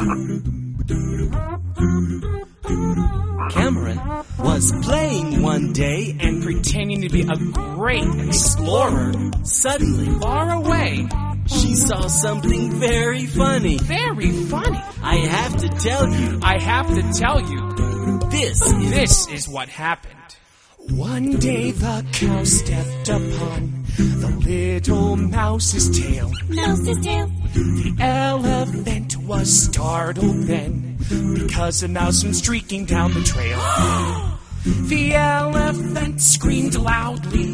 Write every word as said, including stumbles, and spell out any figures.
Cameron was playing one day and pretending to be a great explorer. Suddenly, Far away. she saw something very funny. Very funny. I have to tell you, I have to tell you, this is... this is what happened. One day the cow stepped upon the little mouse's tail. Mouse's tail. The elephant was startled then, because a mouse went streaking down the trail. The elephant screamed loudly.